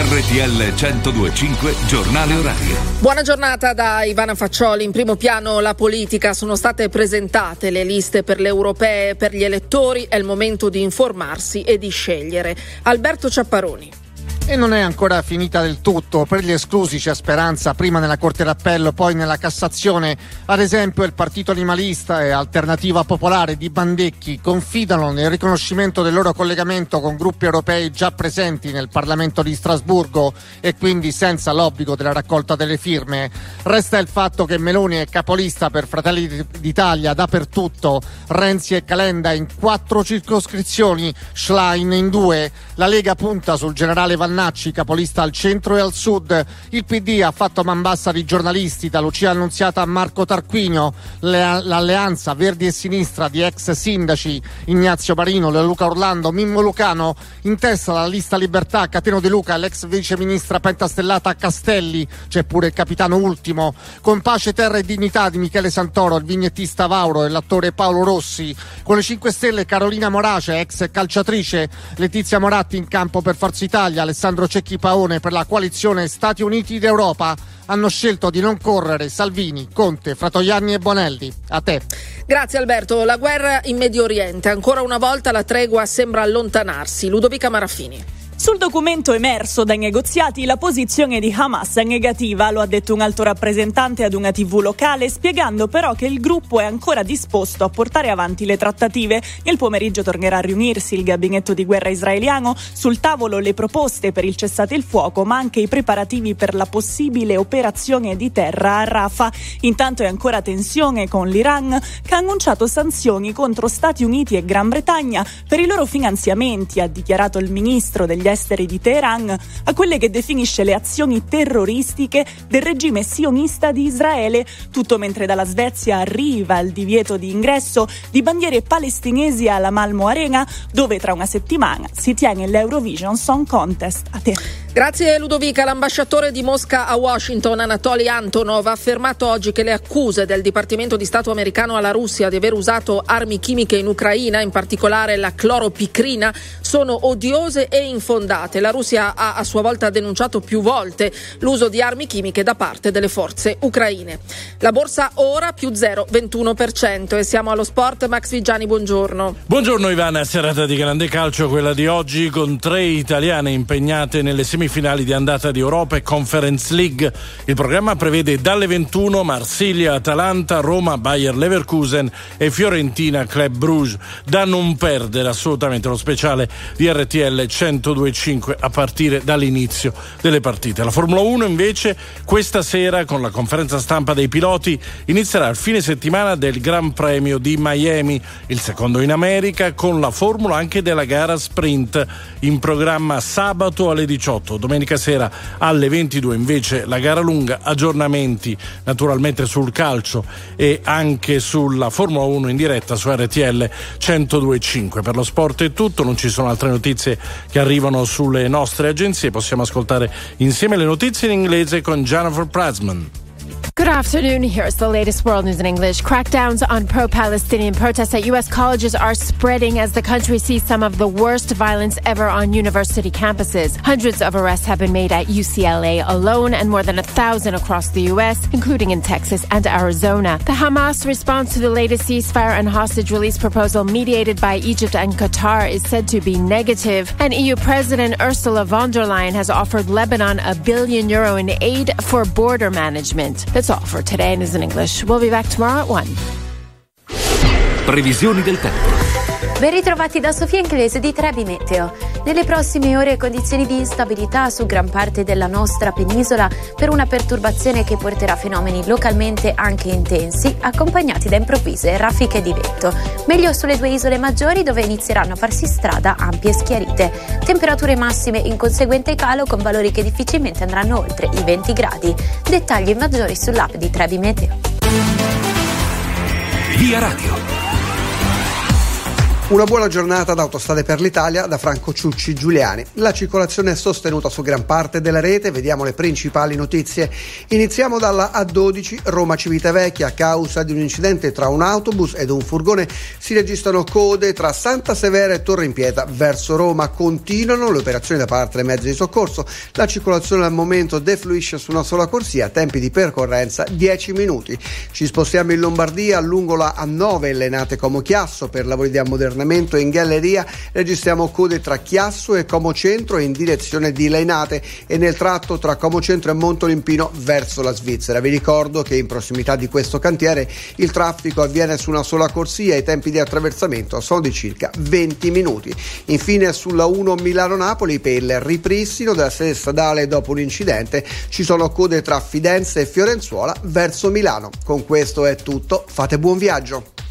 RTL 102.5 Giornale Orario. Buona giornata da Ivana Faccioli. In primo piano la politica. Sono state presentate le liste per le europee per gli elettori. È il momento di informarsi e di scegliere. Alberto Ciapparoni. E non è ancora finita del tutto. Per gli esclusi c'è speranza, prima nella Corte d'Appello, poi nella Cassazione. Ad esempio il Partito Animalista e Alternativa Popolare di Bandecchi confidano nel riconoscimento del loro collegamento con gruppi europei già presenti nel Parlamento di Strasburgo e quindi senza l'obbligo della raccolta delle firme. Resta il fatto che Meloni è capolista per Fratelli d'Italia dappertutto, Renzi e Calenda in 4 circoscrizioni, Schlein in 2, la Lega punta sul generale Vannacci, capolista al centro e al sud. Il PD ha fatto man bassa di giornalisti, da Lucia Annunziata a Marco Tarquinio. L'alleanza Verdi e Sinistra di ex sindaci Ignazio Marino, Luca Orlando, Mimmo Lucano. In testa la lista Libertà, Cateno De Luca, l'ex viceministra pentastellata Castelli, c'è pure il capitano Ultimo. Con Pace, Terra e Dignità di Michele Santoro, il vignettista Vauro e l'attore Paolo Rossi. Con le 5 Stelle Carolina Morace, ex calciatrice, Letizia Moratti in campo per Forza Italia, Alessandro Cecchi Paone per la coalizione Stati Uniti d'Europa. Hanno scelto di non correre Salvini, Conte, Fratoianni e Bonelli. A te. Grazie Alberto. La guerra in Medio Oriente. Ancora una volta la tregua sembra allontanarsi. Ludovica Marafini. Sul documento emerso dai negoziati la posizione di Hamas è negativa, lo ha detto un alto rappresentante ad una TV locale, spiegando però che il gruppo è ancora disposto a portare avanti le trattative. Nel pomeriggio tornerà a riunirsi il gabinetto di guerra israeliano, sul tavolo le proposte per il cessate il fuoco, ma anche i preparativi per la possibile operazione di terra a Rafah. Intanto è ancora tensione con l'Iran, che ha annunciato sanzioni contro Stati Uniti e Gran Bretagna per i loro finanziamenti, ha dichiarato il ministro degli esteri di Teheran, a quelle che definisce le azioni terroristiche del regime sionista di Israele. Tutto mentre dalla Svezia arriva il divieto di ingresso di bandiere palestinesi alla Malmo Arena, dove tra una settimana si tiene l'Eurovision Song Contest. A te. Grazie Ludovica. L'ambasciatore di Mosca a Washington, Anatoly Antonov, ha affermato oggi che le accuse del Dipartimento di Stato americano alla Russia di aver usato armi chimiche in Ucraina, in particolare la cloropicrina, sono odiose e infondate. La Russia ha a sua volta denunciato più volte l'uso di armi chimiche da parte delle forze ucraine. La borsa ora più 0,21% e siamo allo sport. Max Vigiani, buongiorno. Buongiorno Ivana, serata di grande calcio quella di oggi, con 3 italiane impegnate nelle semifinali di andata di Europa e Conference League. Il programma prevede dalle 21 Marsiglia, Atalanta, Roma, Bayer Leverkusen e Fiorentina Club Brugge. Da non perdere assolutamente lo speciale di RTL 102.5 a partire dall'inizio delle partite. La Formula 1 invece questa sera, con la conferenza stampa dei piloti, inizierà il fine settimana del Gran Premio di Miami, il secondo in America, con la formula anche della gara sprint in programma sabato alle 18. Domenica sera alle 22 invece la gara lunga, aggiornamenti naturalmente sul calcio e anche sulla Formula 1 in diretta su RTL 102.5. Per lo sport è tutto, non ci sono altre notizie che arrivano sulle nostre agenzie, possiamo ascoltare insieme le notizie in inglese con Jennifer Prasman. Good afternoon. Here's the latest world news in English. Crackdowns on pro-Palestinian protests at U.S. colleges are spreading as the country sees some of the worst violence ever on university campuses. Hundreds of arrests have been made at UCLA alone and more than 1,000 across the U.S., including in Texas and Arizona. The Hamas response to the latest ceasefire and hostage release proposal mediated by Egypt and Qatar is said to be negative. And EU President Ursula von der Leyen has offered Lebanon €1 billion in aid for border management. That's all for today News in English. We'll be back tomorrow at 1. Previsioni del tempo. Ben ritrovati da Sofia Inglese di Trebi Meteo. Nelle prossime ore condizioni di instabilità su gran parte della nostra penisola per una perturbazione che porterà fenomeni localmente anche intensi, accompagnati da improvvise raffiche di vento. Meglio sulle 2 isole maggiori, dove inizieranno a farsi strada ampie schiarite. Temperature massime in conseguente calo, con valori che difficilmente andranno oltre i 20 gradi. Dettagli maggiori sull'app di Trebi Meteo. Via Radio. Una buona giornata da Autostrade per l'Italia da Franco Ciucci Giuliani. La circolazione è sostenuta su gran parte della rete, vediamo le principali notizie. Iniziamo dalla A12 Roma Civitavecchia. A causa di un incidente tra un autobus ed un furgone si registrano code tra Santa Severa e Torre Impieta verso Roma. Continuano le operazioni da parte dei mezzi di soccorso. La circolazione al momento defluisce su una sola corsia, tempi di percorrenza 10 minuti. Ci spostiamo in Lombardia lungo la A9 Lenate Como Chiasso per lavori di ammodernamento in galleria. Registriamo code tra Chiasso e Como Centro in direzione di Leinate e nel tratto tra Como Centro e Montolimpino verso la Svizzera. Vi ricordo che in prossimità di questo cantiere il traffico avviene su una sola corsia e i tempi di attraversamento sono di circa 20 minuti. Infine sulla 1 Milano-Napoli per il ripristino della sede stradale dopo un incidente ci sono code tra Fidenza e Fiorenzuola verso Milano. Con questo è tutto, fate buon viaggio.